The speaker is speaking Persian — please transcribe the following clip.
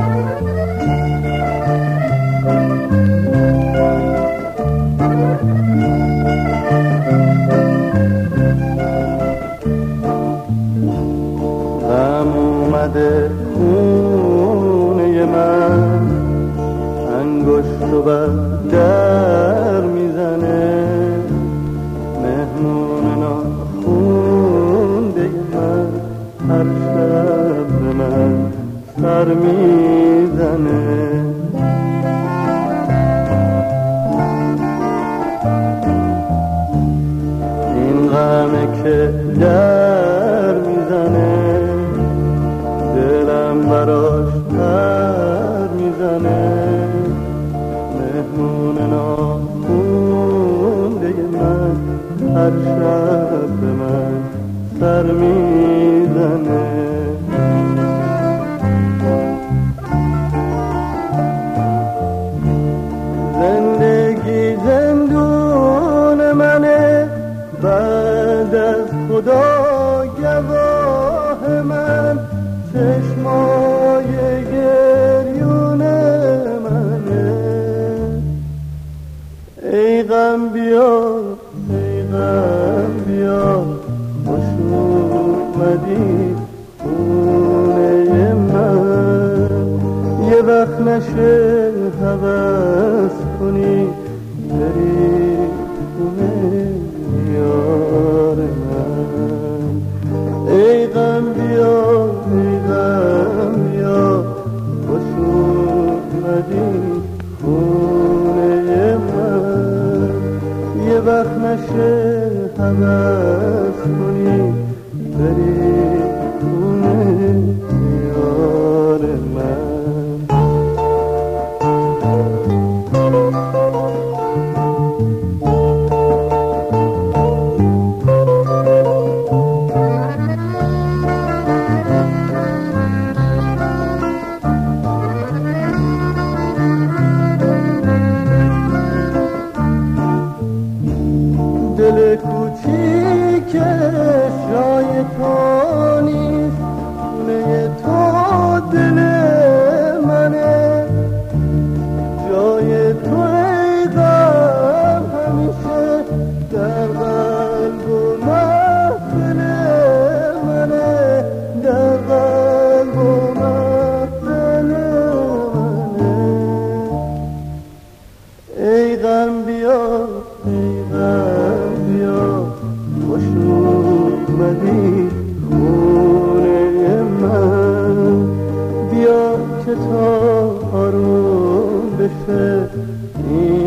اومده خونه من، انگشت رو بر در میزنه، مهمون ناخونده من هر شب به من سر میزنه. این غمه که در میزنه، دلم براش پر میزنه، مهمون ناخونده من هر شب به من سر میزنه. زندگی زندون منه، بعد از خدا گواه من، چشمای گریون منه. ای غم بیا، ای غم بیا، خوش اومدی خونه من. یه وقت نشه هوس کنی بری خونه یار من. ای غم بیا، ای غم بیا، خوش اومدی خونه من. یه وقت نشه هوس کنی بری خونه یار من. دل کوچیکش جای تو نیست، خونه تو دل منه. جای تو ای غم همیشه در قلب و محفل منه، در قلب و محفل منه. ای غم بیا، ای غم بیا، خوش اومدی خونه من. بیا که تا آروم بشه این